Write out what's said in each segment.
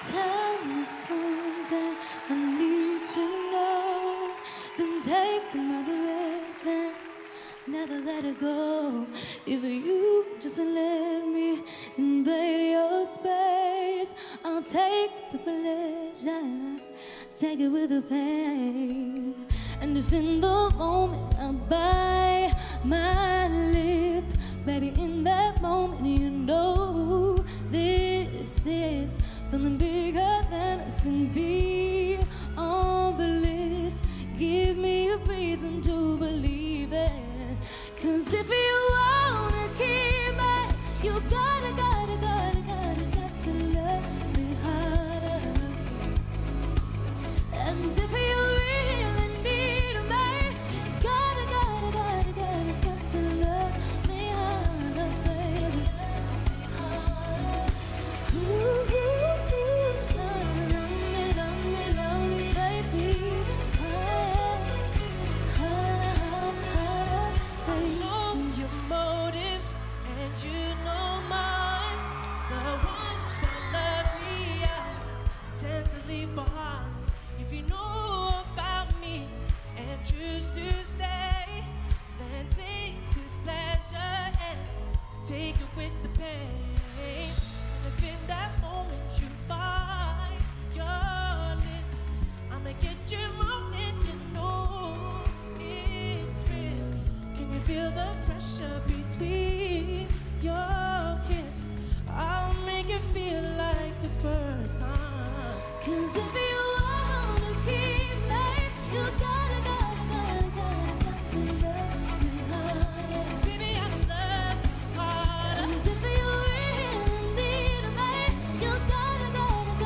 Tell me something I need to know. Then take another breath and never let it go. If you just let me invade your space, I'll take the pleasure, take it with the pain. And if in the moment I bite my lip, baby, in that moment you know this is something bigger than us and be on bliss. Give me a reason to believe it. 'Cause if you wanna keep me, you gotta to love me harder. And if you really need me, gotta to love me harder, baby. Ooh, love me, baby. I know your motives and you know mine. The ones that love me, I tend to leave behind. If you know about me and choose to stay, then take this pleasure and take it with the pain. And if in that moment you bite your lip, I'ma get you moaning, you know it's real. Can you feel the pressure between your hips? I'll make it feel like the first time. 'Cause if you wanna keep me, you gotta to love me harder. Baby, I love you harder. And if you really need me, you gotta to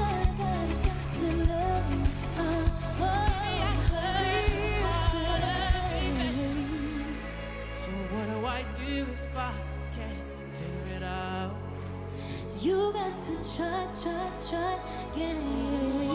love me harder. Baby, I love you harder, baby. So what do I do if I can't figure it out? You got to try, yeah.